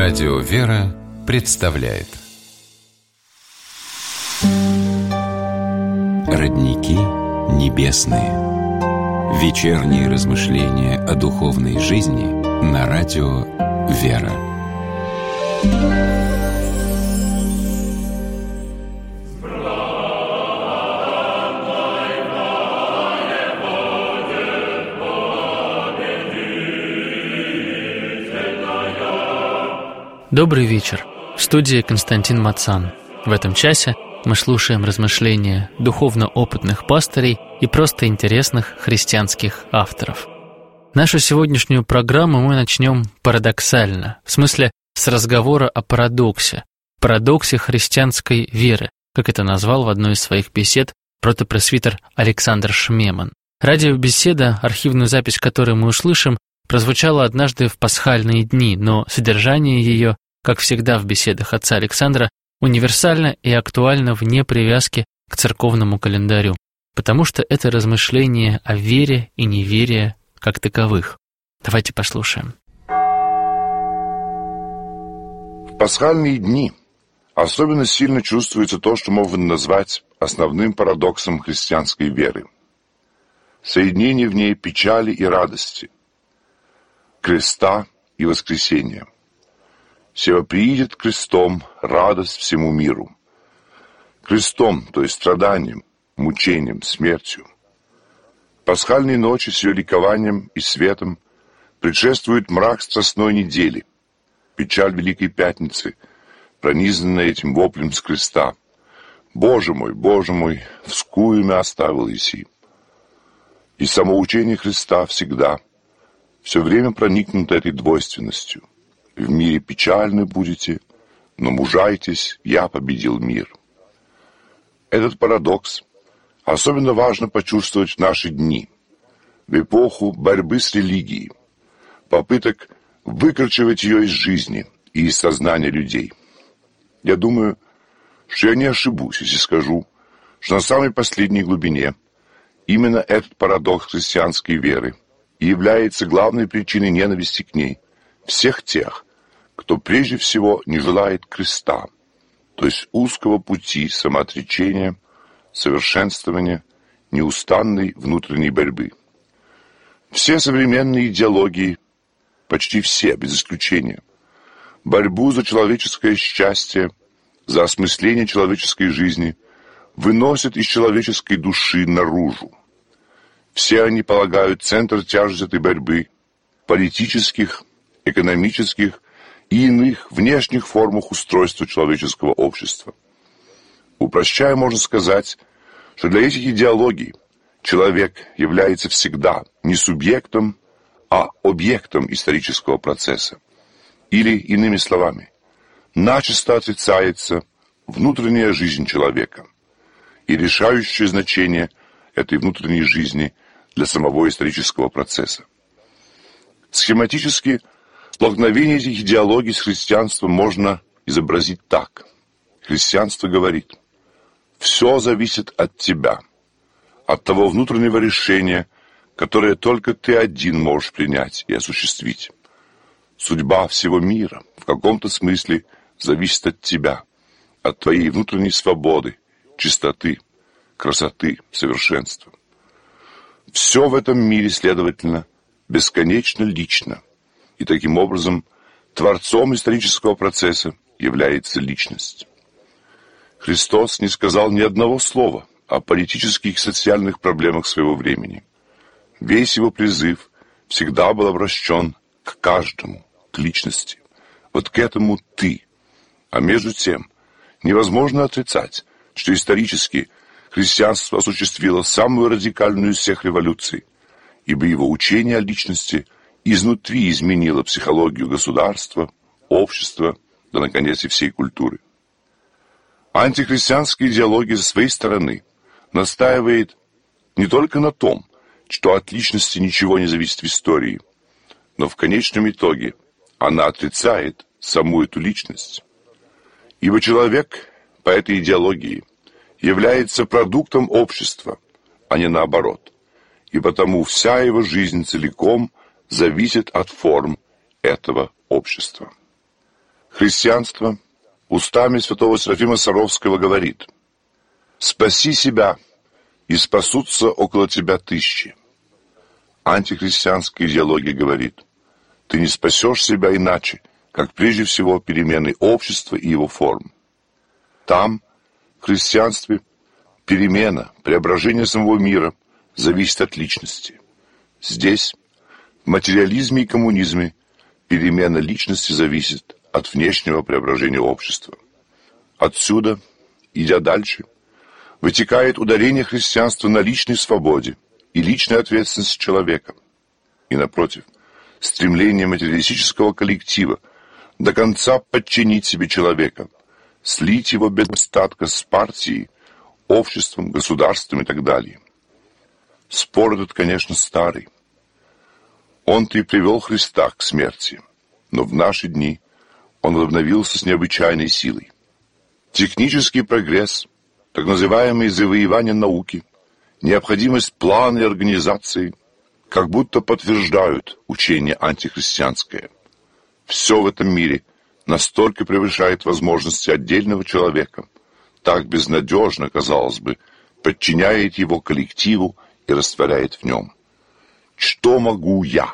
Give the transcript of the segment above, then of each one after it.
Радио «Вера» представляет Родники небесные. Вечерние размышления о духовной жизни на радио «Вера». Добрый вечер. В студии Константин Мацан. В этом часе мы слушаем размышления духовно опытных пастырей и просто интересных христианских авторов. Нашу сегодняшнюю программу мы начнем парадоксально, в смысле с разговора о парадоксе христианской веры, как это назвал в одной из своих бесед протопресвитер Александр Шмеман. Радиобеседа, архивную запись которой мы услышим, прозвучала однажды в пасхальные дни, но содержание ее, как всегда в беседах отца Александра, универсально и актуально вне привязки к церковному календарю, потому что это размышление о вере и неверии как таковых. Давайте послушаем. В пасхальные дни особенно сильно чувствуется то, что можно назвать основным парадоксом христианской веры. Соединение в ней печали и радости, креста и воскресения. «Сего приидет крестом радость всему миру». Крестом, то есть страданием, мучением, смертью. Пасхальные ночи с ее ликованием и светом предшествует мрак страстной недели, печаль Великой Пятницы, пронизанная этим воплем с креста. Боже мой, вскую меня оставил еси». И самоучение Христа всегда, все время проникнуто этой двойственностью. В мире печальны будете, но мужайтесь, я победил мир. Этот парадокс особенно важно почувствовать в наши дни, в эпоху борьбы с религией, попыток выкорчевать ее из жизни и из сознания людей. Я думаю, что я не ошибусь, если скажу, что на самой последней глубине именно этот парадокс христианской веры и является главной причиной ненависти к ней всех тех, кто прежде всего не желает креста, то есть узкого пути самоотречения, совершенствования, неустанной внутренней борьбы. Все современные идеологии, почти все, без исключения, борьбу за человеческое счастье, за осмысление человеческой жизни выносят из человеческой души наружу. Все они полагают центр тяжести этой борьбы в политических, экономических и иных внешних формах устройства человеческого общества. Упрощая, можно сказать, что для этих идеологий человек является всегда не субъектом, а объектом исторического процесса. Или, иными словами, начисто отрицается внутренняя жизнь человека и решающее значение этой внутренней жизни для самого исторического процесса. Схематически столкновение этих идеологий с христианством можно изобразить так. Христианство говорит: все зависит от тебя, от того внутреннего решения, которое только ты один можешь принять и осуществить. Судьба всего мира в каком-то смысле зависит от тебя, от твоей внутренней свободы, чистоты, красоты, совершенства. Все в этом мире, следовательно, бесконечно лично, и таким образом творцом исторического процесса является личность. Христос не сказал ни одного слова о политических и социальных проблемах своего времени. Весь его призыв всегда был обращен к каждому, к личности, вот к этому «ты». А между тем, невозможно отрицать, что исторически христианство осуществило самую радикальную из всех революций, ибо его учение о личности изнутри изменило психологию государства, общества, да, наконец, и всей культуры. Антихристианская идеология со своей стороны настаивает не только на том, что от личности ничего не зависит в истории, но в конечном итоге она отрицает саму эту личность. Ибо человек по этой идеологии является продуктом общества, а не наоборот, и потому вся его жизнь целиком зависит от форм этого общества. Христианство устами святого Серафима Саровского говорит: «Спаси себя, и спасутся около тебя тысячи». Антихристианская идеология говорит: ты не спасешь себя иначе, как прежде всего переменой общества и его форм. Там, в христианстве, перемена, преображение самого мира зависит от личности. Здесь, в материализме и коммунизме, перемена личности зависит от внешнего преображения общества. Отсюда, идя дальше, вытекает ударение христианства на личной свободе и личной ответственности человека. И, напротив, стремление материалистического коллектива до конца подчинить себе человека, слить его без остатка с партией, обществом, государством и так далее. Спор этот, конечно, старый. Он-то и привел Христа к смерти, но в наши дни он возобновился с необычайной силой. Технический прогресс, так называемые завоевания науки, необходимость плана и организации как будто подтверждают учение антихристианское. Все в этом мире настолько превышает возможности отдельного человека, так безнадежно, казалось бы, подчиняет его коллективу и растворяет в нем. Что могу я?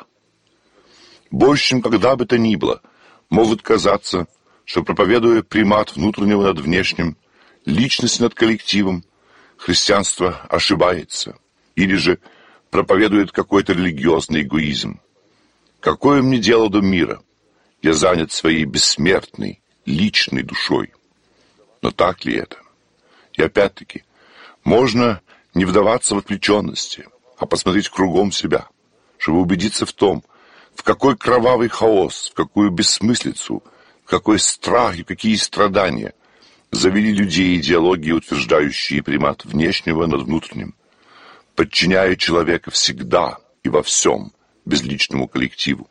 Больше, чем когда бы то ни было, может казаться, что, проповедуя примат внутреннего над внешним, личность над коллективом, христианство ошибается, или же проповедует какой-то религиозный эгоизм. Какое мне дело до мира? Я занят своей бессмертной, личной душой. Но так ли это? И опять-таки, можно не вдаваться в отвлеченности, а посмотреть кругом себя, чтобы убедиться в том, в какой кровавый хаос, в какую бессмыслицу, в какой страх и какие страдания завели людей идеологии, утверждающие примат внешнего над внутренним, подчиняя человека всегда и во всем безличному коллективу.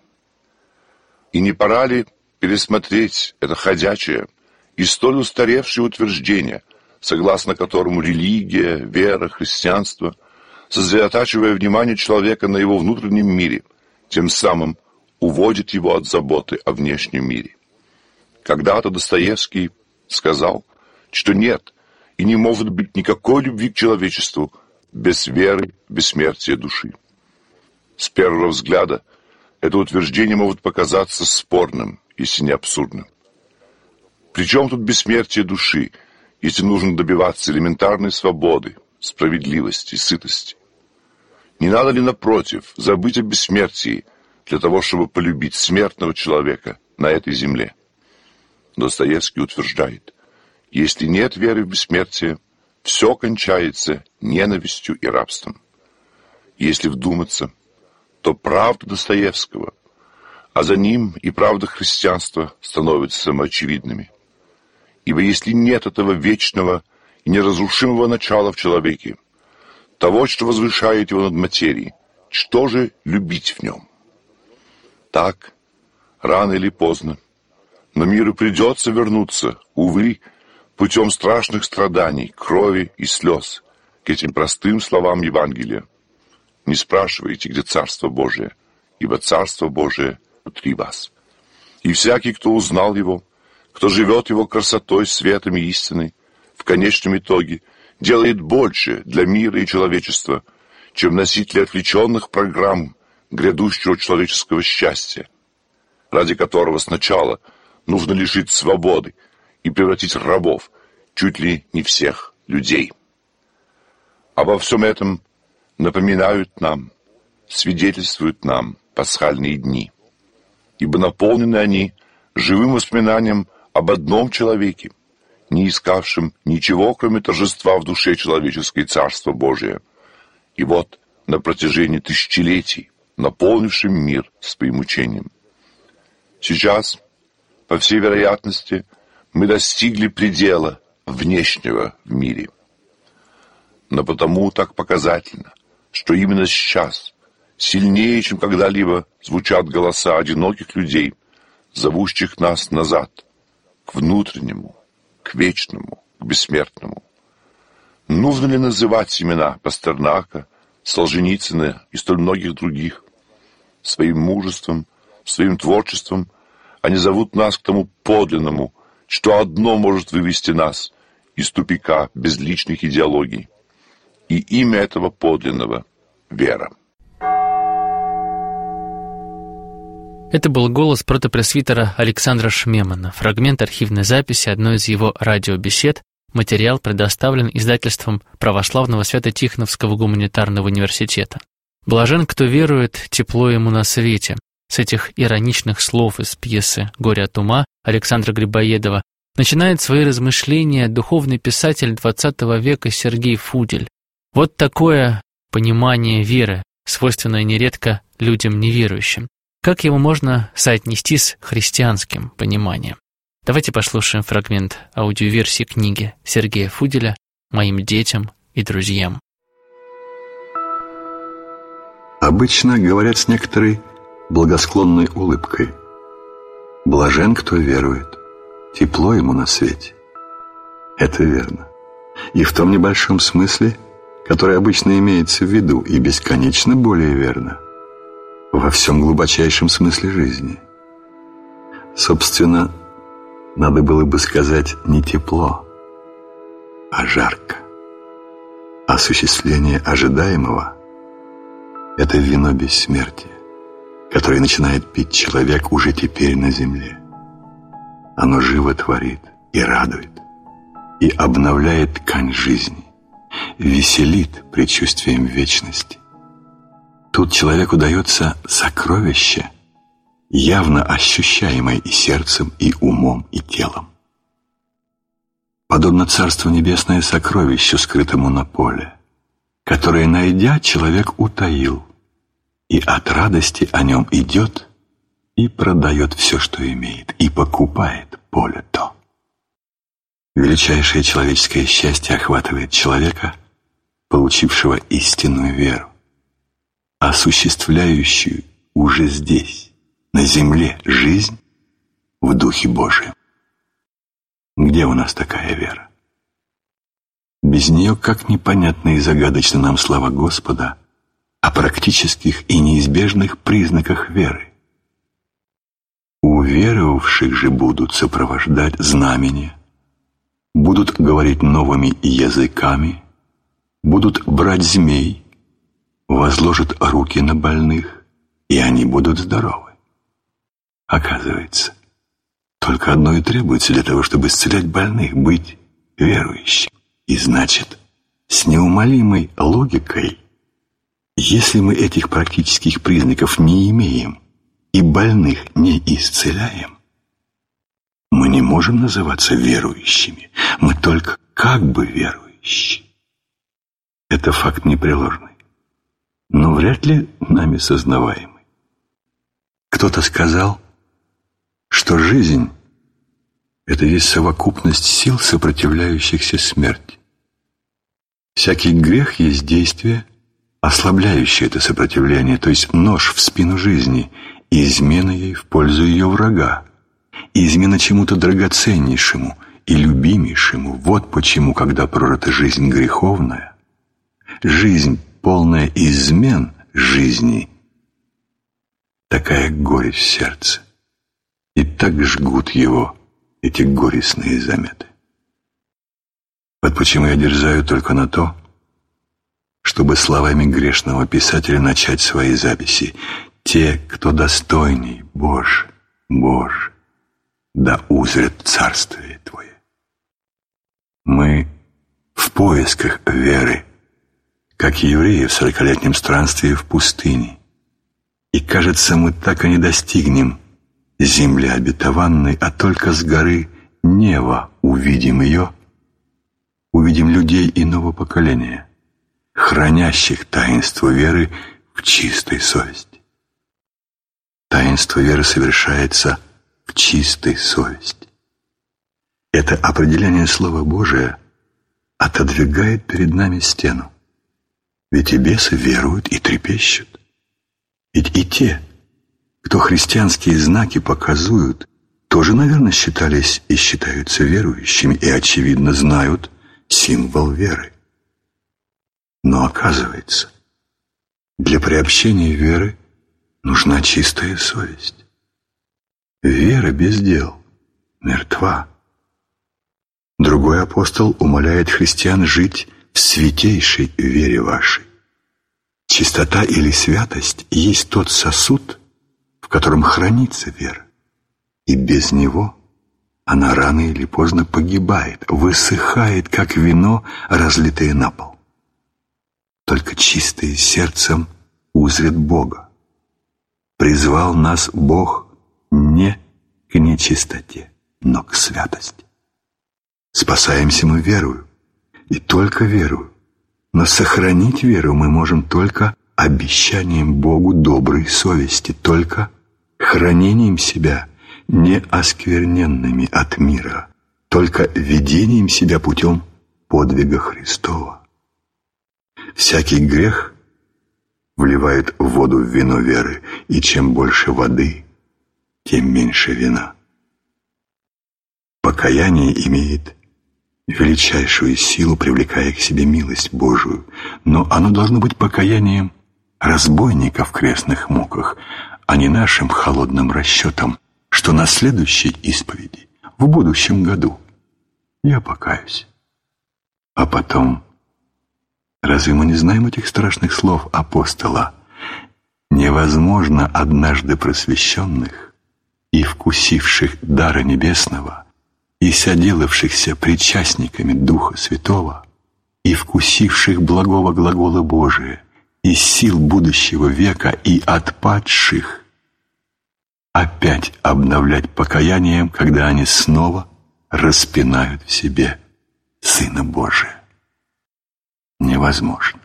И не пора ли пересмотреть это ходячее и столь устаревшее утверждение, согласно которому религия, вера, христианство, сосредотачивая внимание человека на его внутреннем мире, тем самым уводит его от заботы о внешнем мире? Когда-то Достоевский сказал, что нет и не может быть никакой любви к человечеству без веры в бессмертие души. С первого взгляда это утверждение может показаться спорным, если не абсурдным. Причем тут бессмертие души, если нужно добиваться элементарной свободы, справедливости, сытости? Не надо ли, напротив, забыть о бессмертии для того, чтобы полюбить смертного человека на этой земле? Достоевский утверждает, если нет веры в бессмертие, все кончается ненавистью и рабством. Если вдуматься, то правда Достоевского, а за ним и правда христианства становятся самоочевидными. Ибо если нет этого вечного и неразрушимого начала в человеке, того, что возвышает его над материей, что же любить в нем? Так, рано или поздно, но миру придется вернуться, увы, путем страшных страданий, крови и слез, к этим простым словам Евангелия. Не спрашивайте, где Царство Божие, ибо Царство Божие внутри вас. И всякий, кто узнал его, кто живет его красотой, светом и истиной, в конечном итоге делает больше для мира и человечества, чем носители отвлеченных программ грядущего человеческого счастья, ради которого сначала нужно лишить свободы и превратить рабов чуть ли не всех людей. Обо всем этом напоминают нам, свидетельствуют нам пасхальные дни, ибо наполнены они живым воспоминанием об одном человеке, не искавшем ничего, кроме торжества в душе человеческой Царства Божия, и вот на протяжении тысячелетий наполнившим мир своим учением. Сейчас, по всей вероятности, мы достигли предела внешнего в мире. Но потому так показательно, что именно сейчас, сильнее, чем когда-либо, звучат голоса одиноких людей, зовущих нас назад, к внутреннему, к вечному, к бессмертному. Нужно ли называть имена Пастернака, Солженицына и столь многих других? Своим мужеством, своим творчеством Они зовут нас к тому подлинному, что одно может вывести нас из тупика безличных идеологий. И имя этого подлинного — вера. Это был голос протопресвитера Александра Шмемана, фрагмент архивной записи одной из его радиобесед. Материал предоставлен издательством Православного Свято-Тихоновского гуманитарного университета. «Блажен, кто верует, тепло ему на свете». С этих ироничных слов из пьесы «Горе от ума» Александра Грибоедова начинает свои размышления духовный писатель XX века Сергей Фудель. Вот такое понимание веры, свойственное нередко людям неверующим. Как его можно соотнести с христианским пониманием? Давайте послушаем фрагмент аудиоверсии книги Сергея Фуделя «Моим детям и друзьям». Обычно говорят с некоторой благосклонной улыбкой: «Блажен, кто верует, тепло ему на свете». Это верно. И в том небольшом смысле, который обычно имеется в виду, и бесконечно более верно во всем глубочайшем смысле жизни. Собственно, надо было бы сказать не тепло, а жарко. Осуществление ожидаемого — это вино бессмертия, которое начинает пить человек уже теперь на земле. Оно живо творит и радует, и обновляет ткань жизни, веселит предчувствием вечности. Тут человеку дается сокровище, явно ощущаемое и сердцем, и умом, и телом. Подобно Царству Небесное сокровищу, скрытому на поле, которое, найдя, человек утаил, и от радости о нем идет и продает все, что имеет, и покупает поле то. Величайшее человеческое счастье охватывает человека, получившего истинную веру, осуществляющую уже здесь, на земле, жизнь в Духе Божием. Где у нас такая вера? Без нее, как непонятны и загадочны нам слова Господа о практических и неизбежных признаках веры. Уверовавших же будут сопровождать знамения, будут говорить новыми языками, будут брать змей, возложат руки на больных, и они будут здоровы. Оказывается, только одно и требуется для того, чтобы исцелять больных — быть верующим. И значит, с неумолимой логикой, если мы этих практических признаков не имеем и больных не исцеляем, мы не можем называться верующими, мы только как бы верующие. Это факт непреложный, но вряд ли нами сознаваемый. Кто-то сказал, что жизнь — это есть совокупность сил, сопротивляющихся смерти. Всякий грех есть действие, ослабляющее это сопротивление, то есть нож в спину жизни, и измена ей в пользу ее врага, и измена чему-то драгоценнейшему и любимейшему. Вот почему, когда прорыта жизнь греховная, жизнь, полная измен жизни, такая горечь в сердце, и так жгут его эти горестные заметы. Вот почему я дерзаю только на то, чтобы словами грешного писателя начать свои записи: «Те, кто достойней, Боже, Боже, да узрят царствие Твое». Мы в поисках веры, как евреи в 40-летнем странстве в пустыне, и, кажется, мы так и не достигнем земли обетованной, а только с горы Нева увидим ее, увидим людей иного поколения, хранящих таинство веры в чистой совести. Таинство веры совершается в чистой совести. Это определение Слова Божия отодвигает перед нами стену. Ведь и бесы веруют и трепещут. Ведь и те, кто христианские знаки показуют, тоже, наверное, считались и считаются верующими и, очевидно, знают символ веры. Но оказывается, для приобщения веры нужна чистая совесть. Вера без дел мертва. Другой апостол умоляет христиан жить в святейшей вере вашей. Чистота или святость есть тот сосуд, в котором хранится вера, и без него она рано или поздно погибает, высыхает, как вино, разлитое на пол. Только чистые сердцем узрят Бога. Призвал нас Бог не к нечистоте, но к святости. Спасаемся мы верою, и только верою. Но сохранить веру мы можем только обещанием Богу доброй совести, только хранением себя неоскверненными от мира, только ведением себя путем подвига Христова. Всякий грех вливает воду в вино веры, и чем больше воды, тем меньше вина. Покаяние имеет величайшую силу, привлекая к себе милость Божию, но оно должно быть покаянием разбойника в крестных муках, а не нашим холодным расчетом, что на следующей исповеди, в будущем году, я покаюсь. А потом, разве мы не знаем этих страшных слов апостола? Невозможно однажды просвещенных и вкусивших дара небесного, и соделавшихся причастниками Духа Святого, и вкусивших благого глагола Божия, из сил будущего века, и отпадших, опять обновлять покаянием, когда они снова распинают в себе Сына Божия. Невозможно.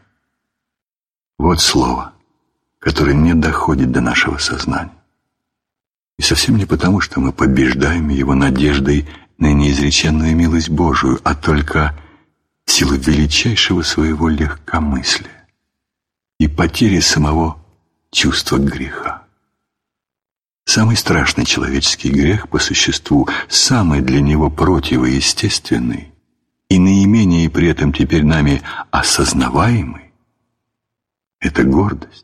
Вот слово, которое не доходит до нашего сознания. И совсем не потому, что мы побеждаем его надеждой на неизреченную милость Божию, а только в силу величайшего своего легкомыслия и потери самого чувства греха. Самый страшный человеческий грех по существу, самый для него противоестественный и наименее при этом теперь нами осознаваемый — это гордость.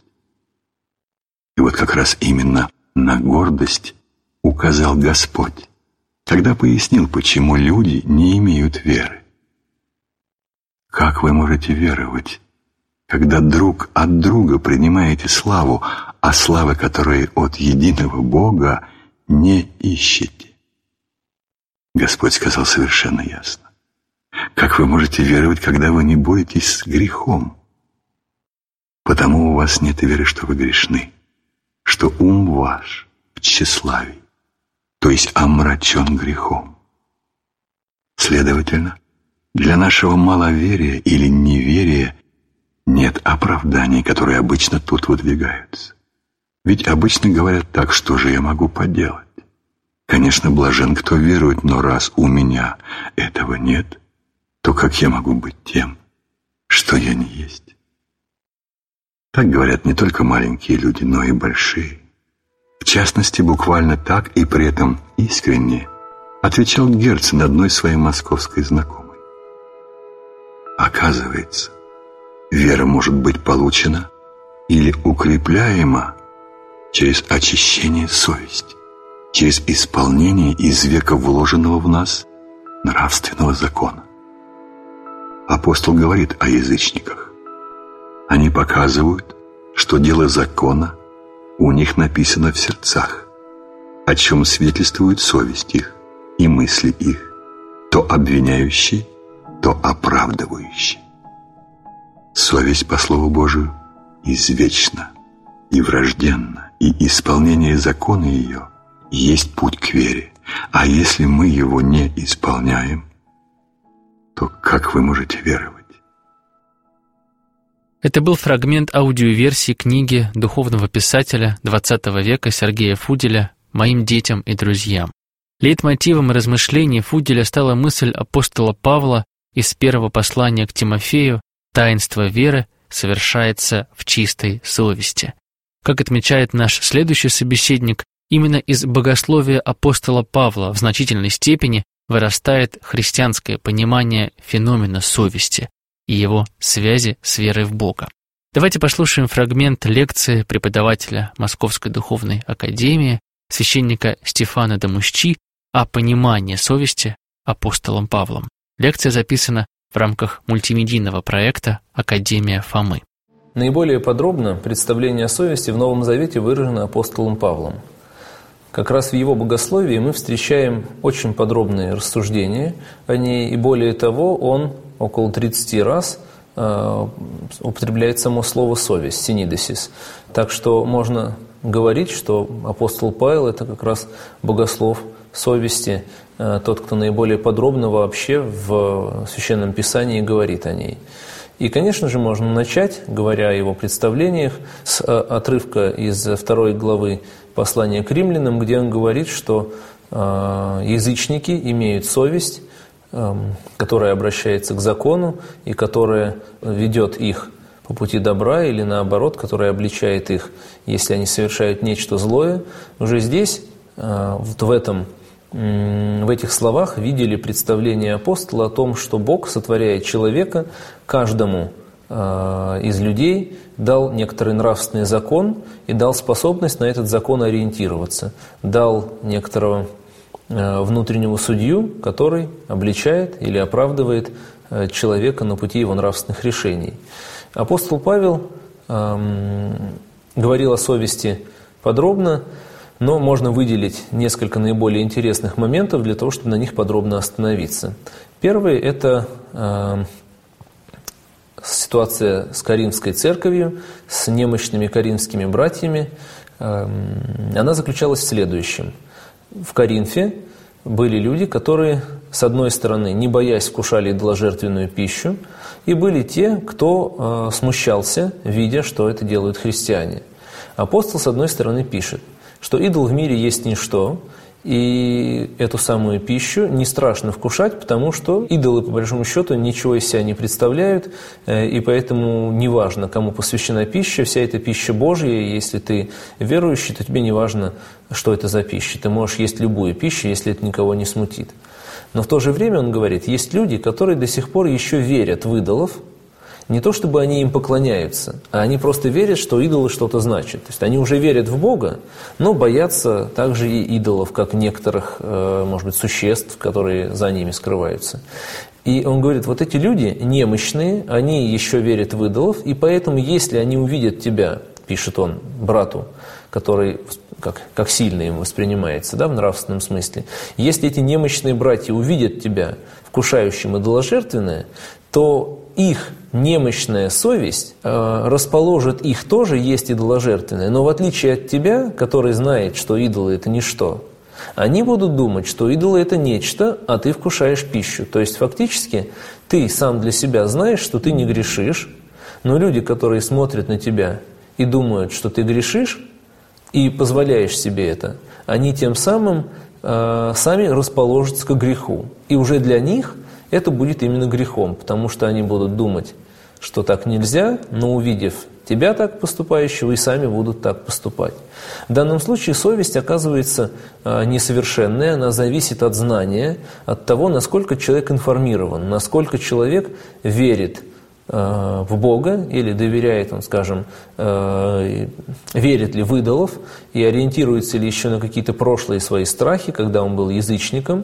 И вот как раз именно на гордость указал Господь, когда пояснил, почему люди не имеют веры. Как вы можете веровать, когда друг от друга принимаете славу, а славы, которые от единого Бога, не ищете? Господь сказал совершенно ясно. Как вы можете веровать, когда вы не боретесь с грехом? Потому у вас нет веры, что вы грешны, что ум ваш в тщеславии, то есть омрачен грехом. Следовательно, для нашего маловерия или неверия нет оправданий, которые обычно тут выдвигаются. Ведь обычно говорят так: что же я могу поделать? Конечно, блажен, кто верует, но раз у меня этого нет, то как я могу быть тем, что я не есть? Так говорят не только маленькие люди, но и большие. В частности, буквально так и при этом искренне отвечал Герцен одной своей московской знакомой. Оказывается, вера может быть получена или укрепляема через очищение совести, через исполнение из века вложенного в нас нравственного закона. Апостол говорит о язычниках. Они показывают, что дело закона у них написано в сердцах, о чем свидетельствует совесть их и мысли их, то обвиняющие, то оправдывающие. Совесть, по Слову Божию, извечна и вражденна, и исполнение закона ее есть путь к вере. А если мы его не исполняем, то как вы можете веровать? Это был фрагмент аудиоверсии книги духовного писателя XX века Сергея Фуделя «Моим детям и друзьям». Лейтмотивом размышлений Фуделя стала мысль апостола Павла из первого послания к Тимофею: «Таинство веры совершается в чистой совести». Как отмечает наш следующий собеседник, именно из богословия апостола Павла в значительной степени вырастает христианское понимание феномена совести и его связи с верой в Бога. Давайте послушаем фрагмент лекции преподавателя Московской духовной академии священника Стефана Дамусчи о понимании совести апостолом Павлом. Лекция записана в рамках мультимедийного проекта «Академия Фомы». Наиболее подробно представление о совести в Новом Завете выражено апостолом Павлом. Как раз в его богословии мы встречаем очень подробные рассуждения о ней, и более того, он около 30 раз употребляет само слово «совесть», «синидесис». Так что можно говорить, что апостол Павел – это как раз богослов совести, тот, кто наиболее подробно вообще в Священном Писании говорит о ней. И, конечно же, можно начать, говоря о его представлениях, с отрывка из 2 главы послания к римлянам, где он говорит, что язычники имеют совесть, которая обращается к закону и которая ведет их по пути добра, или наоборот, которая обличает их, если они совершают нечто злое. Уже здесь, в этих словах видели представление апостола о том, что Бог сотворяет человека, каждому из людей дал некоторый нравственный закон и дал способность на этот закон ориентироваться, дал некоторого внутреннего судью, который обличает или оправдывает человека на пути его нравственных решений. Апостол Павел говорил о совести подробно, но можно выделить несколько наиболее интересных моментов для того, чтобы на них подробно остановиться. Первый – это ситуация с Коринфской церковью, с немощными коринфскими братьями. Она заключалась в следующем. В Коринфе были люди, которые, с одной стороны, не боясь, вкушали идоложертвенную пищу, и были те, кто смущался, видя, что это делают христиане. Апостол, с одной стороны, пишет, что идол в мире есть ничто, и эту самую пищу не страшно вкушать, потому что идолы, по большому счету, ничего из себя не представляют, и поэтому неважно, кому посвящена пища, вся эта пища Божья, и если ты верующий, то тебе не важно, что это за пища. Ты можешь есть любую пищу, если это никого не смутит. Но в то же время, он говорит, есть люди, которые до сих пор еще верят в идолов, не то чтобы они им поклоняются, а они просто верят, что идолы что-то значат. То есть они уже верят в Бога, но боятся также и идолов, как некоторых, может быть, существ, которые за ними скрываются. И он говорит, вот эти люди немощные, они еще верят в идолов, и поэтому, если они увидят тебя, пишет он брату, который как сильно им воспринимается, да, в нравственном смысле, если эти немощные братья увидят тебя вкушающим идоложертвенное, то их немощная совесть расположит их тоже есть идоложертвенное, но в отличие от тебя, который знает, что идолы – это ничто, они будут думать, что идолы – это нечто, а ты вкушаешь пищу. То есть фактически ты сам для себя знаешь, что ты не грешишь, но люди, которые смотрят на тебя и думают, что ты грешишь, и позволяешь себе это, они тем самым сами расположатся к греху. И уже для них это будет именно грехом, потому что они будут думать, что так нельзя, но увидев тебя так поступающего, и сами будут так поступать. В данном случае совесть оказывается несовершенной, она зависит от знания, от того, насколько человек информирован, насколько человек верит в Бога или доверяет, он, скажем, верит ли в идолов и ориентируется ли еще на какие-то прошлые свои страхи, когда он был язычником.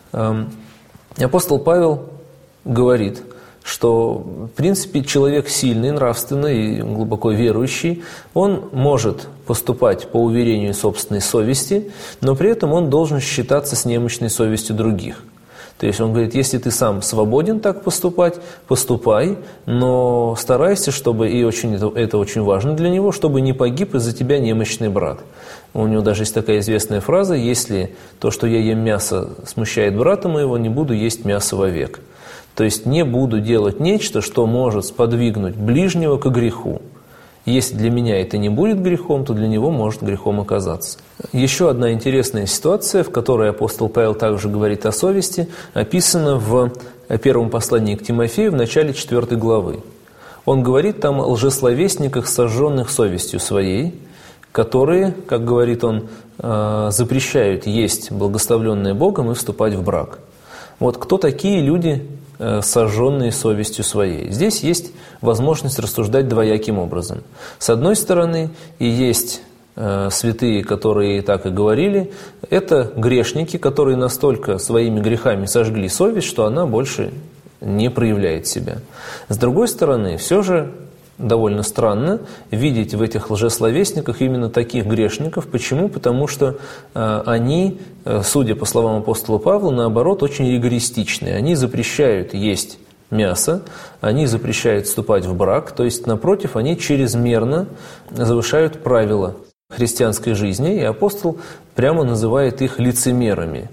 Апостол Павел говорит, что, в принципе, человек сильный, нравственный и глубоко верующий, он может поступать по уверению собственной совести, но при этом он должен считаться с немощной совестью других. То есть он говорит, если ты сам свободен так поступать, поступай, но старайся, чтобы, и это очень важно для него, чтобы не погиб из-за тебя немощный брат. У него даже есть такая известная фраза, если то, что я ем мясо, смущает брата моего, не буду есть мясо вовек. То есть не буду делать нечто, что может сподвигнуть ближнего к греху. Если для меня это не будет грехом, то для него может грехом оказаться. Еще одна интересная ситуация, в которой апостол Павел также говорит о совести, описана в первом послании к Тимофею в начале 4 главы. Он говорит там о лжесловесниках, сожженных совестью своей, которые, как говорит он, запрещают есть благословленное Богом и вступать в брак. Вот кто такие люди, сожженные совестью своей? Здесь есть возможность рассуждать двояким образом. С одной стороны, и есть святые, которые так и говорили, это грешники, которые настолько своими грехами сожгли совесть, что она больше не проявляет себя. С другой стороны, все же довольно странно видеть в этих лжесловесниках именно таких грешников. Почему? Потому что они, судя по словам апостола Павла, наоборот, очень эгоистичны. Они запрещают есть мясо, они запрещают вступать в брак, то есть, напротив, они чрезмерно завышают правила христианской жизни, и апостол прямо называет их лицемерами.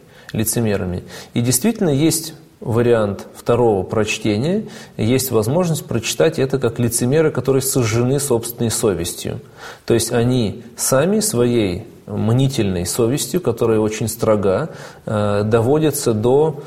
И действительно есть вариант второго прочтения, есть возможность прочитать это как лицемеры, которые сожжены собственной совестью. То есть они сами своей мнительной совестью, которая очень строга, доводятся до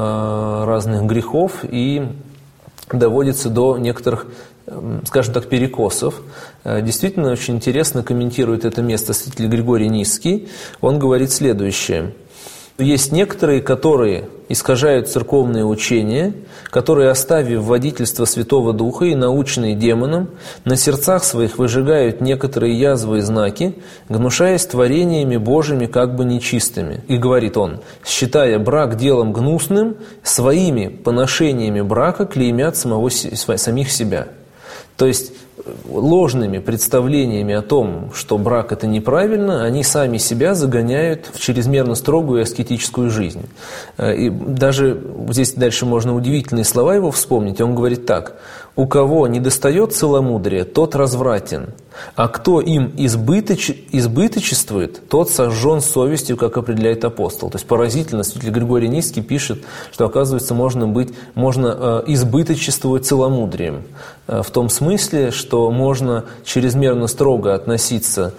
разных грехов и доводятся до некоторых, скажем так, перекосов. Действительно, очень интересно комментирует это место святитель Григорий Низкий. Он говорит следующее. Есть некоторые, которые искажают церковные учения, которые, оставив водительство Святого Духа и наученные демоном, на сердцах своих выжигают некоторые язвы и знаки, гнушаясь творениями Божьими как бы нечистыми. И говорит он, считая брак делом гнусным, своими поношениями брака клеймят самих себя. То есть ложными представлениями о том, что брак – это неправильно, они сами себя загоняют в чрезмерно строгую аскетическую жизнь. И даже здесь дальше можно удивительные слова его вспомнить. Он говорит так: «У кого недостает целомудрия, тот развратен, а кто им избыточествует, тот сожжен совестью, как определяет апостол». То есть поразительно, святитель Григорий Низкий пишет, что, оказывается, можно избыточествовать целомудрием. В том смысле, что можно чрезмерно строго относиться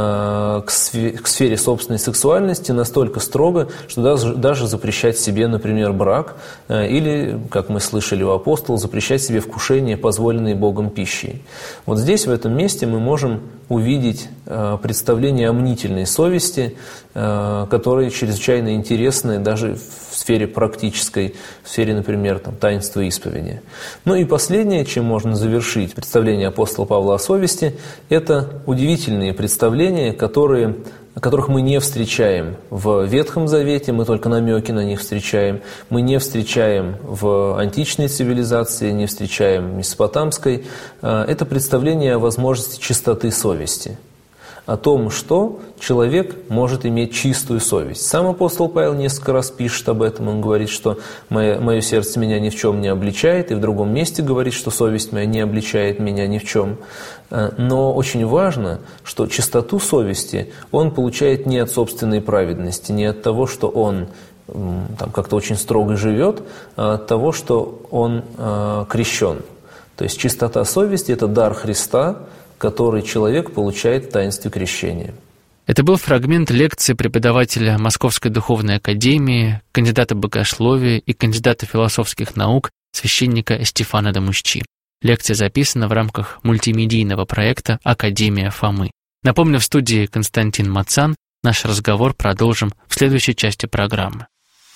к сфере собственной сексуальности, настолько строго, что даже запрещать себе, например, брак, или, как мы слышали у апостола, запрещать себе вкушение, позволенные Богом пищей. Вот здесь, в этом месте, мы можем увидеть представление о мнительной совести, которые чрезвычайно интересны даже в сфере практической, в сфере, например, таинства исповеди. Ну и последнее, чем можно завершить представление апостола Павла о совести, это удивительные представления, которых мы не встречаем в Ветхом Завете, мы только намеки на них встречаем, мы не встречаем в античной цивилизации, не встречаем в месопотамской. Это представление о возможности чистоты совести, о том, что человек может иметь чистую совесть. Сам апостол Павел несколько раз пишет об этом, он говорит, что «мое сердце меня ни в чем не обличает», и в другом месте говорит, что совесть моя не обличает меня ни в чем. Но очень важно, что чистоту совести он получает не от собственной праведности, не от того, что он как-то очень строго живет, а от того, что он крещен. То есть чистота совести – это дар Христа, который человек получает в таинстве крещения. Это был фрагмент лекции преподавателя Московской духовной академии, кандидата богословия и кандидата философских наук, священника Стефана Домусчи. Лекция записана в рамках мультимедийного проекта «Академия Фомы». Напомню, в студии Константин Мацан. Наш разговор продолжим в следующей части программы.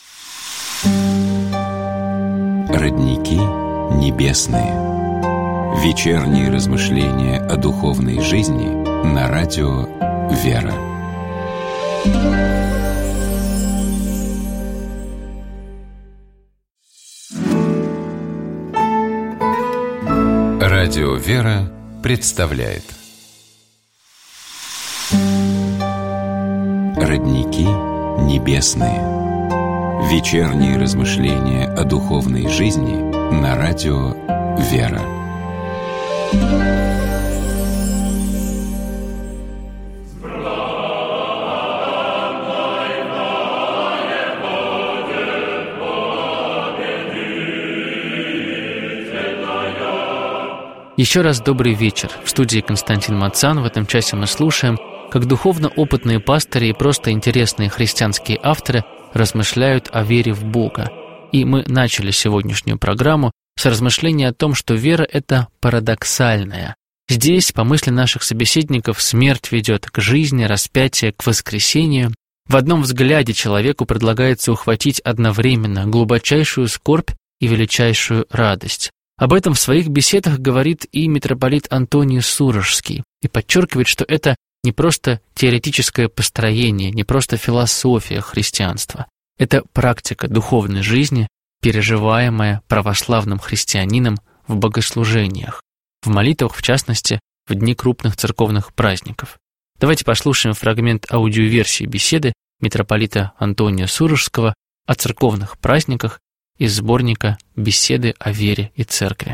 Родники небесные. Вечерние размышления о духовной жизни на радио «Вера». Радио «Вера» представляет Родники небесные. Вечерние размышления о духовной жизни на радио «Вера». Еще раз добрый вечер. В студии Константин Мацан. В этом часе мы слушаем, как духовно опытные пастыри и просто интересные христианские авторы размышляют о вере в Бога. И мы начали сегодняшнюю программу с размышления о том, что вера – это парадоксальная. Здесь, по мысли наших собеседников, смерть ведет к жизни, распятие к воскресению. В одном взгляде человеку предлагается ухватить одновременно глубочайшую скорбь и величайшую радость. Об этом в своих беседах говорит и митрополит Антоний Сурожский и подчеркивает, что это не просто теоретическое построение, не просто философия христианства. Это практика духовной жизни, переживаемая православным христианином в богослужениях, в молитвах, в частности, в дни крупных церковных праздников. Давайте послушаем фрагмент аудиоверсии беседы митрополита Антония Сурожского о церковных праздниках из сборника «Беседы о вере и церкви».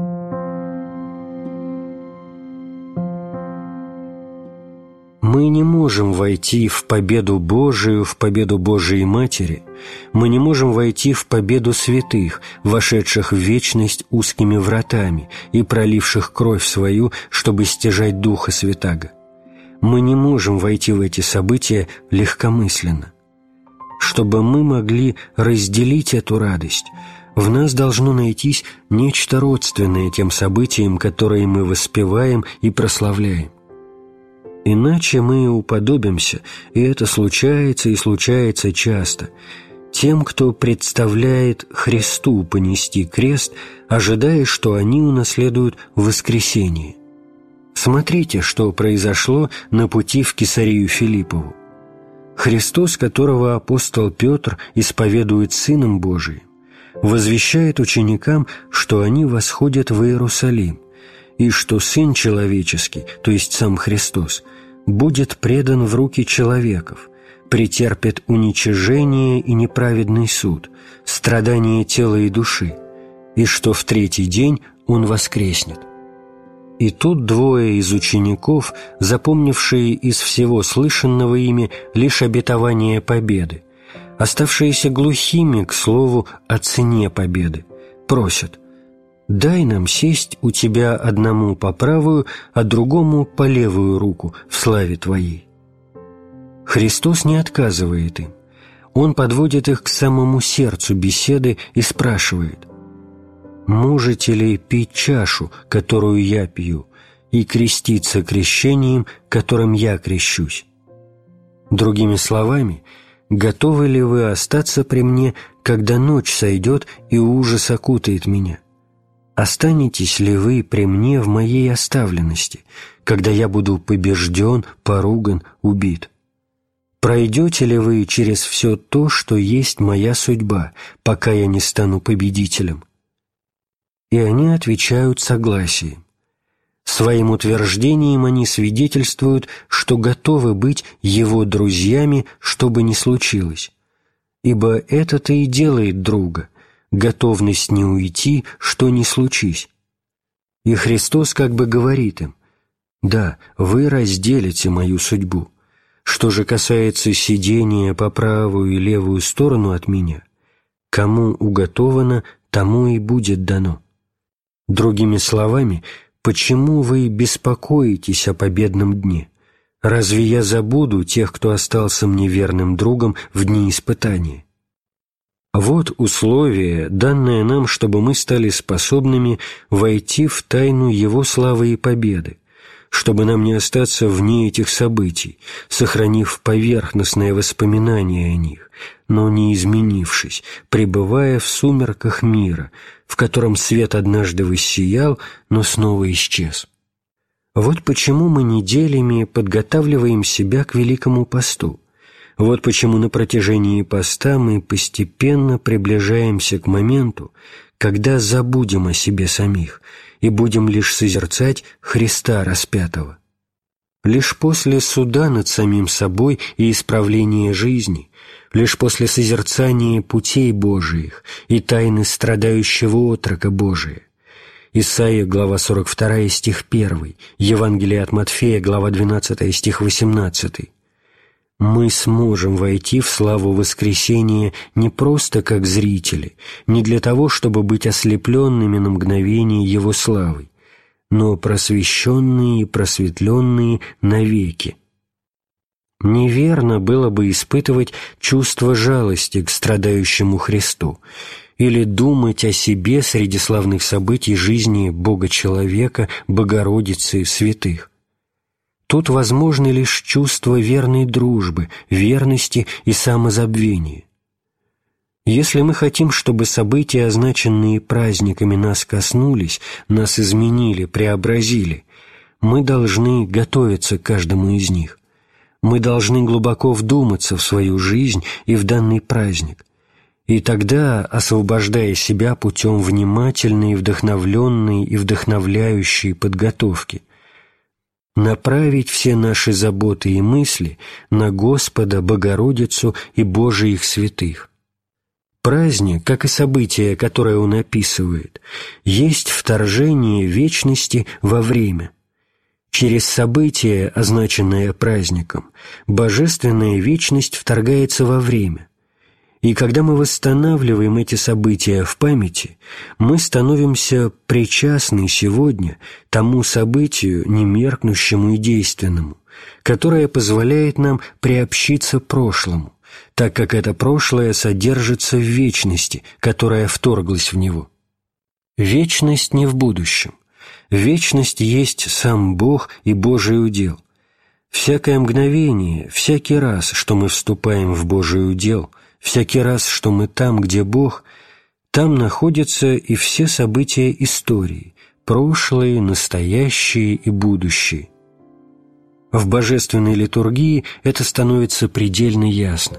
Мы не можем войти в победу Божию, в победу Божией Матери, мы не можем войти в победу святых, вошедших в вечность узкими вратами и проливших кровь свою, чтобы стяжать Духа Святаго. Мы не можем войти в эти события легкомысленно. Чтобы мы могли разделить эту радость, в нас должно найтись нечто родственное тем событиям, которые мы воспеваем и прославляем. Иначе мы уподобимся, и это случается и случается часто, тем, кто представляет Христу понести крест, ожидая, что они унаследуют воскресение. Смотрите, что произошло на пути в Кесарию Филиппову. Христос, которого апостол Петр исповедует Сыном Божиим, возвещает ученикам, что они восходят в Иерусалим, и что Сын Человеческий, то есть сам Христос, будет предан в руки человеков, претерпит уничижение и неправедный суд, страдание тела и души, и что в третий день Он воскреснет. И тут двое из учеников, запомнившие из всего слышанного ими лишь обетование победы, оставшиеся глухими к слову о цене победы, просят: «Дай нам сесть у Тебя одному по правую, а другому по левую руку в славе Твоей». Христос не отказывает им. Он подводит их к самому сердцу беседы и спрашивает: «Можете ли пить чашу, которую я пью, и креститься крещением, которым я крещусь?» Другими словами, готовы ли вы остаться при мне, когда ночь сойдет и ужас окутает меня? Останетесь ли вы при мне в моей оставленности, когда я буду побежден, поруган, убит? Пройдете ли вы через все то, что есть моя судьба, пока я не стану победителем?» И они отвечают согласием. Своим утверждением они свидетельствуют, что готовы быть его друзьями, что бы ни случилось. Ибо это-то и делает друга, готовность не уйти, что ни случись. И Христос как бы говорит им: «Да, вы разделите мою судьбу. Что же касается сидения по правую и левую сторону от меня, кому уготовано, тому и будет дано». Другими словами, почему вы беспокоитесь о победном дне? Разве я забуду тех, кто остался мне верным другом в дни испытания? Вот условие, данное нам, чтобы мы стали способными войти в тайну Его славы и победы, чтобы нам не остаться вне этих событий, сохранив поверхностное воспоминание о них, но не изменившись, пребывая в сумерках мира, в котором свет однажды воссиял, но снова исчез. Вот почему мы неделями подготавливаем себя к Великому посту. Вот почему на протяжении поста мы постепенно приближаемся к моменту, когда забудем о себе самих и будем лишь созерцать Христа распятого. Лишь после суда над самим собой и исправления жизни, лишь после созерцания путей Божиих и тайны страдающего отрока Божия. Исайя, глава 42, стих 1, Евангелие от Матфея, глава 12, стих 18. Мы сможем войти в славу воскресения не просто как зрители, не для того, чтобы быть ослепленными на мгновение Его славой, но просвещенные и просветленные навеки. Неверно было бы испытывать чувство жалости к страдающему Христу или думать о себе среди славных событий жизни Бога-человека, Богородицы, святых. Тут возможны лишь чувство верной дружбы, верности и самозабвения. Если мы хотим, чтобы события, означенные праздниками, нас коснулись, нас изменили, преобразили, мы должны готовиться к каждому из них. Мы должны глубоко вдуматься в свою жизнь и в данный праздник. И тогда, освобождая себя путем внимательной, вдохновленной и вдохновляющей подготовки, направить все наши заботы и мысли на Господа, Богородицу и Божиих святых. Праздник, как и событие, которое он описывает, есть вторжение вечности во время. Через событие, означенное праздником, божественная вечность вторгается во время. И когда мы восстанавливаем эти события в памяти, мы становимся причастны сегодня тому событию немеркнущему и действенному, которое позволяет нам приобщиться прошлому, так как это прошлое содержится в вечности, которая вторглась в него. Вечность не в будущем. Вечность есть сам Бог и Божий удел. Всякое мгновение, всякий раз, что мы вступаем в Божий удел, всякий раз, что мы там, где Бог, там находятся и все события истории, прошлые, настоящие и будущие. В божественной литургии это становится предельно ясно.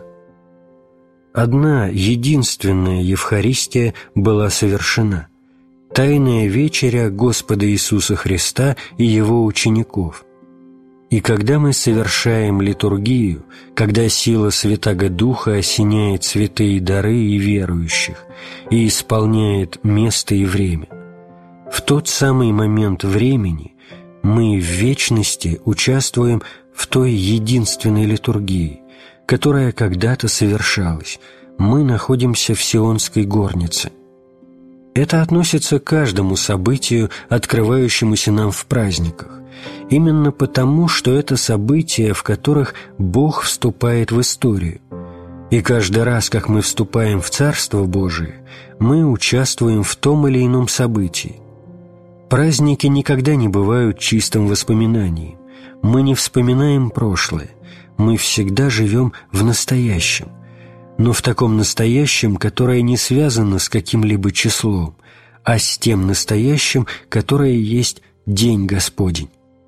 Одна, единственная Евхаристия была совершена – Тайная вечеря Господа Иисуса Христа и Его учеников. И когда мы совершаем литургию, когда сила Святаго Духа осеняет святые дары и верующих и исполняет место и время, в тот самый момент времени мы в вечности участвуем в той единственной литургии, которая когда-то совершалась. Мы находимся в Сионской горнице. Это относится к каждому событию, открывающемуся нам в праздниках, именно потому, что это события, в которых Бог вступает в историю. И каждый раз, как мы вступаем в Царство Божие, мы участвуем в том или ином событии. Праздники никогда не бывают чистым воспоминанием. Мы не вспоминаем прошлое, мы всегда живем в настоящем, но в таком настоящем, которое не связано с каким-либо числом, а с тем настоящим, которое есть День Господень.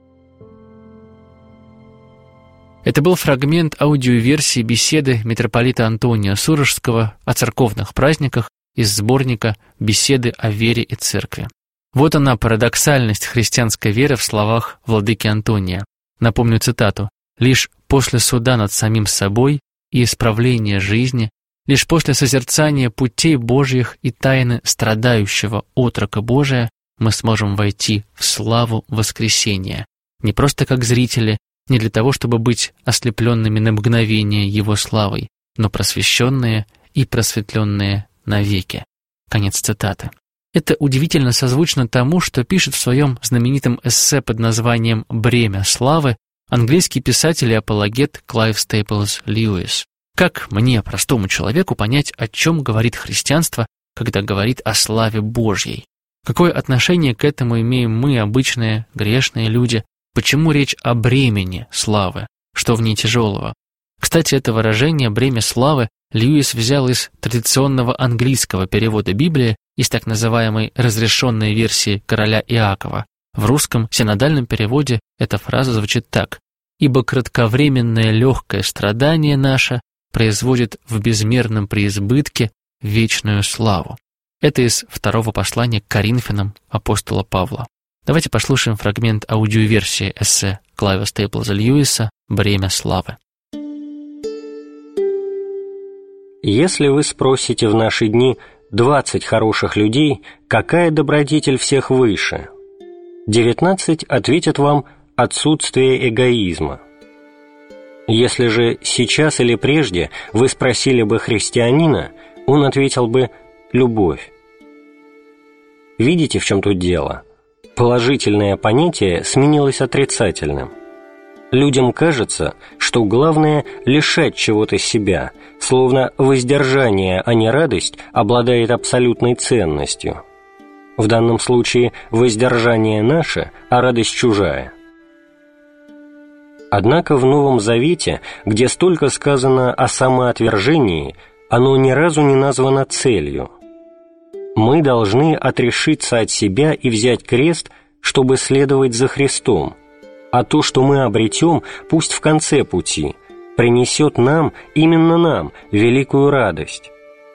Это был фрагмент аудиоверсии беседы митрополита Антония Сурожского о церковных праздниках из сборника «Беседы о вере и церкви». Вот она, парадоксальность христианской веры в словах владыки Антония. Напомню цитату: «Лишь после суда над самим собой и исправления жизни, лишь после созерцания путей Божьих и тайны страдающего отрока Божия мы сможем войти в славу воскресения, не просто как зрители, не для того, чтобы быть ослепленными на мгновение Его славой, но просвещенные и просветленные навеки». Конец цитаты. Это удивительно созвучно тому, что пишет в своем знаменитом эссе под названием «Бремя славы» английский писатель и апологет Клайв Стейплз Льюис. Как мне, простому человеку, понять, о чем говорит христианство, когда говорит о славе Божьей? Какое отношение к этому имеем мы, обычные грешные люди? Почему речь о бремени славы? Что в ней тяжелого? Кстати, это выражение «бремя славы» Льюис взял из традиционного английского перевода Библии, из так называемой разрешенной версии короля Иакова. В русском синодальном переводе эта фраза звучит так: «Ибо кратковременное легкое страдание наше производит в безмерном преизбытке вечную славу». Это из второго послания к Коринфянам апостола Павла. Давайте послушаем фрагмент аудиоверсии эссе Клайва Стейплза Льюиса «Бремя славы». Если вы спросите в наши дни 20 хороших людей, какая добродетель всех выше, 19 ответят вам отсутствие эгоизма. Если же сейчас или прежде вы спросили бы христианина, он ответил бы «любовь». Видите, в чем тут дело? Положительное понятие сменилось отрицательным. Людям кажется, что главное – лишать чего-то себя, словно воздержание, а не радость, обладает абсолютной ценностью. В данном случае воздержание наше, а радость чужая. Однако в Новом Завете, где столько сказано о самоотвержении, оно ни разу не названо целью. Мы должны отрешиться от себя и взять крест, чтобы следовать за Христом, а то, что мы обретем, пусть в конце пути, принесет нам, именно нам, великую радость.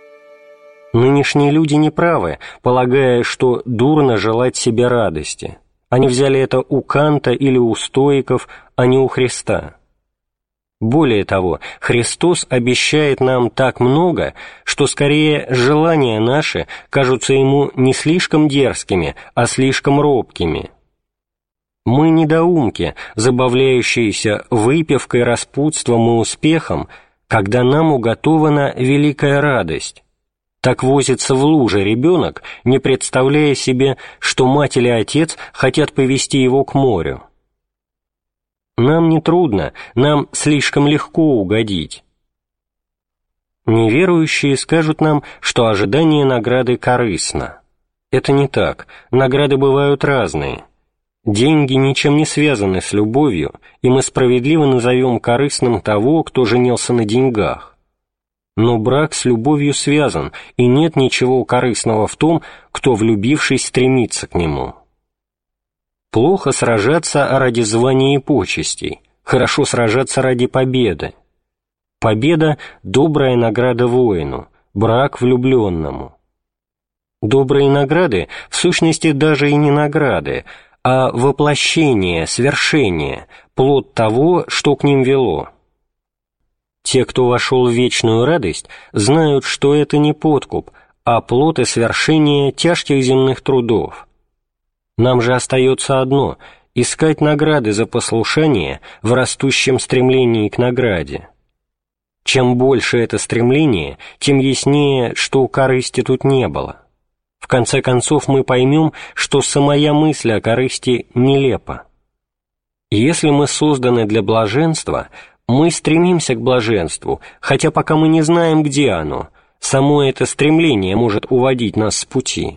Нынешние люди неправы, полагая, что дурно желать себе радости. Они взяли это у Канта или у стоиков, а не у Христа. Более того, Христос обещает нам так много, что скорее желания наши кажутся Ему не слишком дерзкими, а слишком робкими. Мы недоумки, забавляющиеся выпивкой, распутством и успехом, когда нам уготована великая радость. Так возится в луже ребенок, не представляя себе, что мать или отец хотят повести его к морю. Нам не трудно, нам слишком легко угодить. Неверующие скажут нам, что ожидание награды корыстно. Это не так, награды бывают разные. Деньги ничем не связаны с любовью, и мы справедливо назовем корыстным того, кто женился на деньгах. Но брак с любовью связан, и нет ничего корыстного в том, кто, влюбившись, стремится к нему. Плохо сражаться ради звания и почестей, хорошо сражаться ради победы. Победа — добрая награда воину, брак — влюбленному. Добрые награды, в сущности, даже и не награды, а воплощение, свершение, плод того, что к ним вело. Те, кто вошел в вечную радость, знают, что это не подкуп, а плод и свершение тяжких земных трудов. Нам же остается одно — искать награды за послушание в растущем стремлении к награде. Чем больше это стремление, тем яснее, что корысти тут не было. В конце концов мы поймем, что самая мысль о корысти нелепа. Если мы созданы для блаженства, мы стремимся к блаженству, хотя пока мы не знаем, где оно. Само это стремление может уводить нас с пути.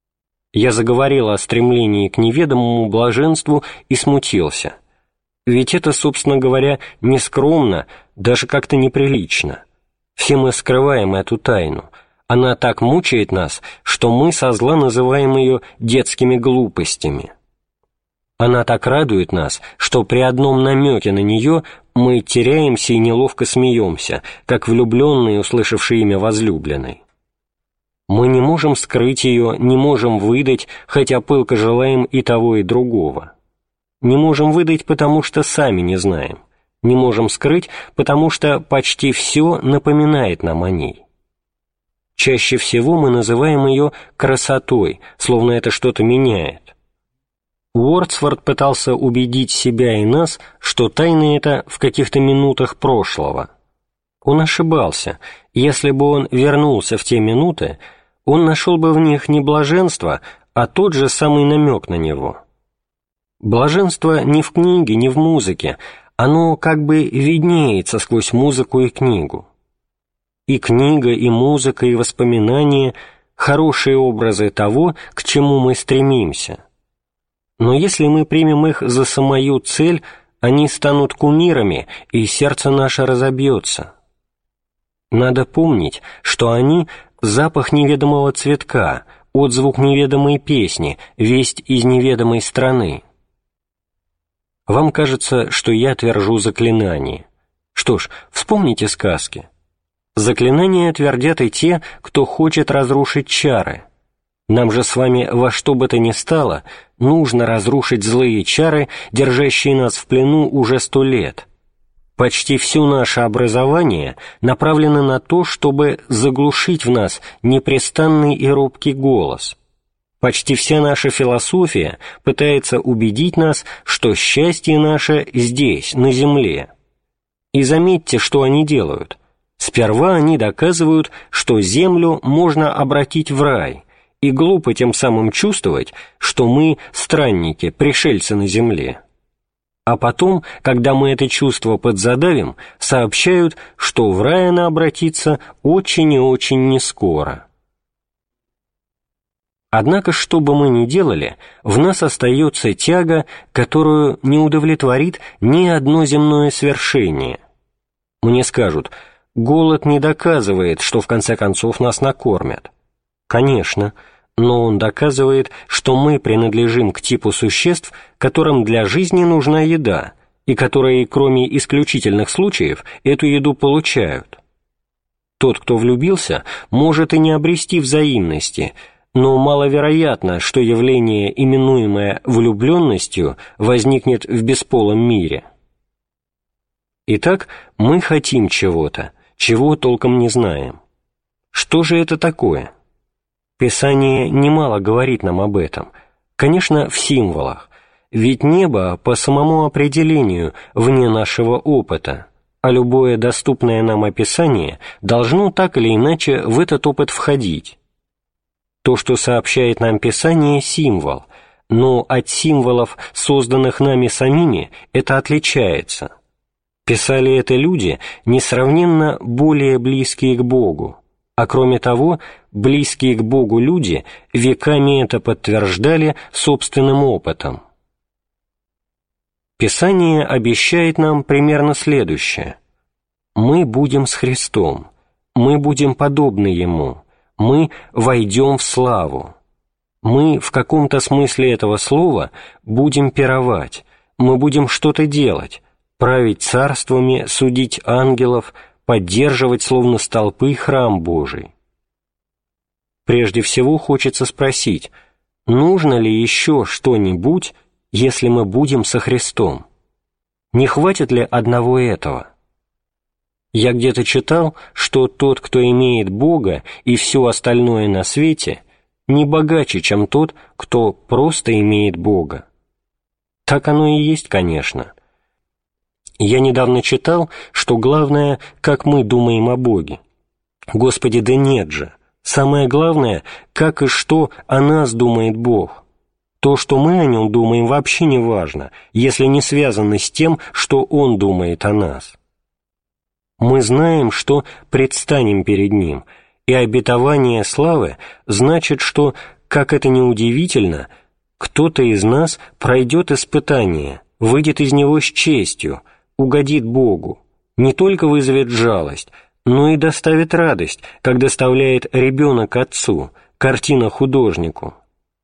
Я заговорил о стремлении к неведомому блаженству и смутился. Ведь это, собственно говоря, нескромно, даже как-то неприлично. Все мы скрываем эту тайну. Она так мучает нас, что мы со зла называем ее детскими глупостями. Она так радует нас, что при одном намеке на нее мы теряемся и неловко смеемся, как влюбленные, услышавшие имя возлюбленной. Мы не можем скрыть ее, не можем выдать, хотя пылко желаем и того, и другого. Не можем выдать, потому что сами не знаем. Не можем скрыть, потому что почти все напоминает нам о ней. Чаще всего мы называем ее красотой, словно это что-то меняет. Уордсворт пытался убедить себя и нас, что тайна эта в каких-то минутах прошлого. Он ошибался. Если бы он вернулся в те минуты, он нашел бы в них не блаженство, а тот же самый намек на него. Блаженство не в книге, не в музыке, оно как бы виднеется сквозь музыку и книгу. И книга, и музыка, и воспоминания — хорошие образы того, к чему мы стремимся. Но если мы примем их за самую цель, они станут кумирами, и сердце наше разобьется. Надо помнить, что они — запах неведомого цветка, отзвук неведомой песни, весть из неведомой страны. Вам кажется, что я твержу заклинание. Что ж, вспомните сказки. Заклинания твердят и те, кто хочет разрушить чары. Нам же с вами во что бы то ни стало нужно разрушить злые чары, держащие нас в плену уже 100 лет. Почти все наше образование направлено на то, чтобы заглушить в нас непрестанный и робкий голос. Почти вся наша философия пытается убедить нас, что счастье наше здесь, на земле. И заметьте, что они делают. Сперва они доказывают, что землю можно обратить в рай, и глупо тем самым чувствовать, что мы странники, пришельцы на земле. А потом, когда мы это чувство подзадавим, сообщают, что в рай она обратится очень и очень нескоро. Однако, что бы мы ни делали, в нас остается тяга, которую не удовлетворит ни одно земное свершение. Мне скажут: голод не доказывает, что в конце концов нас накормят. Конечно, но он доказывает, что мы принадлежим к типу существ, которым для жизни нужна еда, и которые, кроме исключительных случаев, эту еду получают. Тот, кто влюбился, может и не обрести взаимности, но маловероятно, что явление, именуемое влюбленностью, возникнет в бесполом мире. Итак, мы хотим чего-то, чего толком не знаем. Что же это такое? Писание немало говорит нам об этом, конечно, в символах, ведь небо по самому определению вне нашего опыта, а любое доступное нам описание должно так или иначе в этот опыт входить. То, что сообщает нам Писание, — символ, но от символов, созданных нами самими, это отличается. Писали это люди, несравненно более близкие к Богу, а кроме того, близкие к Богу люди веками это подтверждали собственным опытом. Писание обещает нам примерно следующее: мы будем с Христом, мы будем подобны Ему, мы войдем в славу. Мы в каком-то смысле этого слова будем пировать, мы будем что-то делать, править царствами, судить ангелов, поддерживать словно столпы храм Божий. Прежде всего хочется спросить, нужно ли еще что-нибудь, если мы будем со Христом? Не хватит ли одного этого? Я где-то читал, что тот, кто имеет Бога и все остальное на свете, не богаче, чем тот, кто просто имеет Бога. Так оно и есть, конечно. Я недавно читал, что главное, как мы думаем о Боге. Господи, да нет же. Самое главное, как и что о нас думает Бог. То, что мы о Нем думаем, вообще не важно, если не связано с тем, что Он думает о нас. Мы знаем, что предстанем перед Ним, и обетование славы значит, что, как это ни удивительно, кто-то из нас пройдет испытание, выйдет из него с честью, угодит Богу, не только вызовет жалость, но и доставит радость, как доставляет ребенок отцу, картина художнику.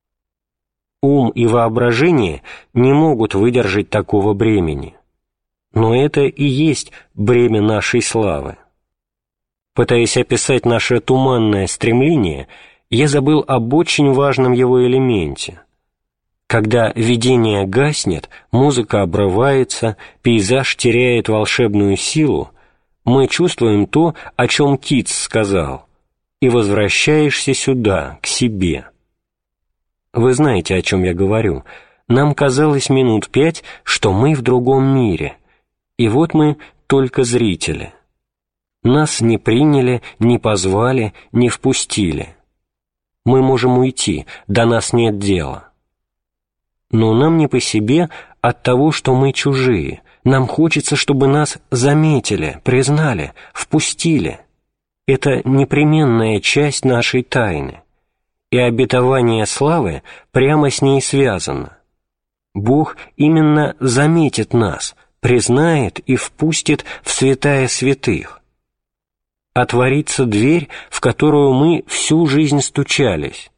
Ум и воображение не могут выдержать такого бремени. Но это и есть бремя нашей славы. Пытаясь описать наше туманное стремление, я забыл об очень важном его элементе. Когда видение гаснет, музыка обрывается, пейзаж теряет волшебную силу, мы чувствуем то, о чем Китс сказал, и возвращаешься сюда, к себе. Вы знаете, о чем я говорю. Нам казалось минут 5, что мы в другом мире, и вот мы только зрители. Нас не приняли, не позвали, не впустили. Мы можем уйти, до нас нет дела. Но нам не по себе от того, что мы чужие. Нам хочется, чтобы нас заметили, признали, впустили. Это непременная часть нашей тайны. И обетование славы прямо с ней связано. Бог именно заметит нас, признает и впустит в святая святых. Отворится дверь, в которую мы всю жизнь стучались.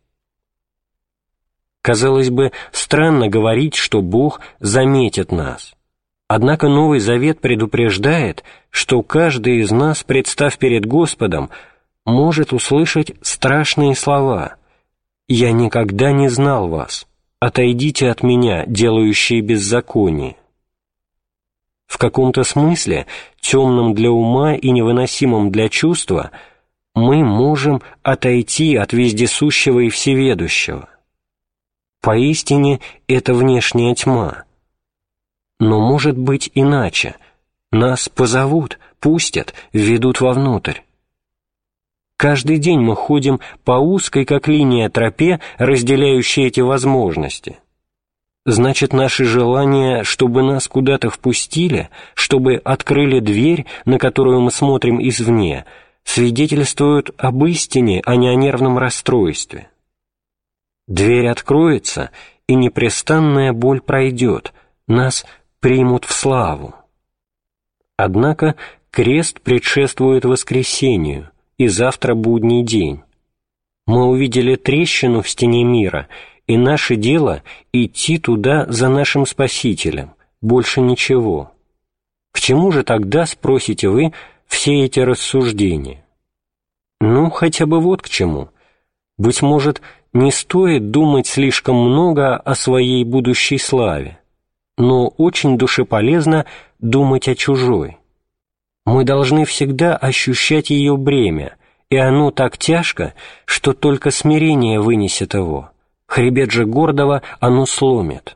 Казалось бы, странно говорить, что Бог заметит нас. Однако Новый Завет предупреждает, что каждый из нас, представ перед Господом, может услышать страшные слова: «Я никогда не знал вас, отойдите от меня, делающие беззаконие». В каком-то смысле, темном для ума и невыносимом для чувства, мы можем отойти от вездесущего и всеведущего. Поистине, это внешняя тьма. Но может быть иначе. Нас позовут, пустят, введут вовнутрь. Каждый день мы ходим по узкой, как линия, тропе, разделяющей эти возможности. Значит, наши желания, чтобы нас куда-то впустили, чтобы открыли дверь, на которую мы смотрим извне, свидетельствуют об истине, а не о нервном расстройстве. Дверь откроется, и непрестанная боль пройдет, нас примут в славу. Однако крест предшествует воскресению, и завтра будний день. Мы увидели трещину в стене мира, и наше дело — идти туда за нашим Спасителем, больше ничего. К чему же тогда, спросите вы, все эти рассуждения? Ну, хотя бы вот к чему. Быть может, не стоит думать слишком много о своей будущей славе, но очень душеполезно думать о чужой. Мы должны всегда ощущать ее бремя, и оно так тяжко, что только смирение вынесет его, хребет же гордого оно сломит.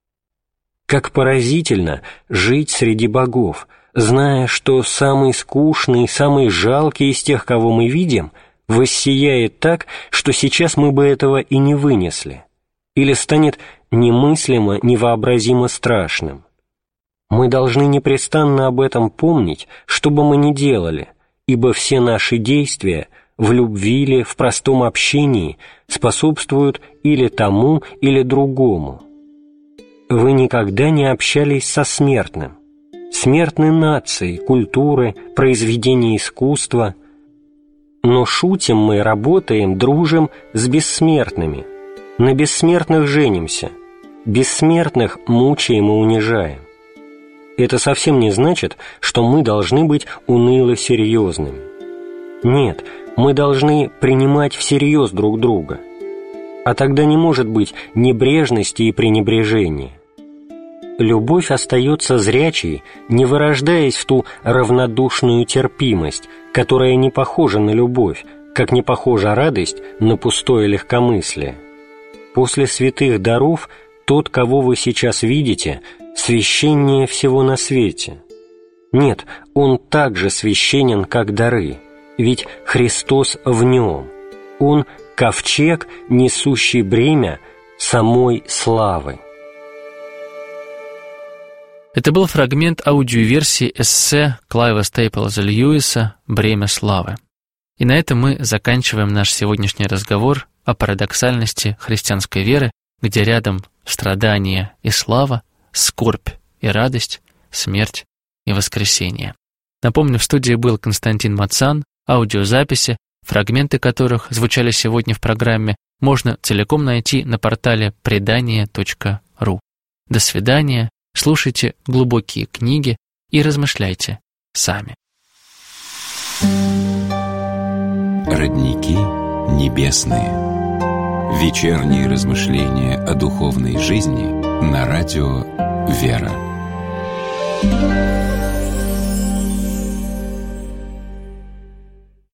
Как поразительно жить среди богов, зная, что самый скучный, самый жалкий из тех, кого мы видим, воссияет так, что сейчас мы бы этого и не вынесли, или станет немыслимо, невообразимо страшным. Мы должны непрестанно об этом помнить, что бы мы ни делали, ибо все наши действия в любви или в простом общении способствуют или тому, или другому. Вы никогда не общались со смертным. Смертны нации, культуры, произведения искусства. Но шутим мы, работаем, дружим с бессмертными. На бессмертных женимся, бессмертных мучаем и унижаем. Это совсем не значит, что мы должны быть уныло-серьезными. Нет, мы должны принимать всерьез друг друга. А тогда не может быть небрежности и пренебрежения. Любовь остается зрячей, не вырождаясь в ту равнодушную терпимость, которая не похожа на любовь, как не похожа радость на пустое легкомыслие. После святых даров тот, кого вы сейчас видите, священнее всего на свете. Нет, он так же священен, как дары, ведь Христос в нем. Он — ковчег, несущий бремя самой славы. Это был фрагмент аудиоверсии эссе Клайва Стейплза Льюиса «Бремя славы». И на этом мы заканчиваем наш сегодняшний разговор о парадоксальности христианской веры, где рядом страдания и слава, скорбь и радость, смерть и воскресение. Напомню, в студии был Константин Мацан. Аудиозаписи, фрагменты которых звучали сегодня в программе, можно целиком найти на портале предание.ру. До свидания. Слушайте глубокие книги и размышляйте сами. Родники небесные. Вечерние размышления о духовной жизни на радио «Вера».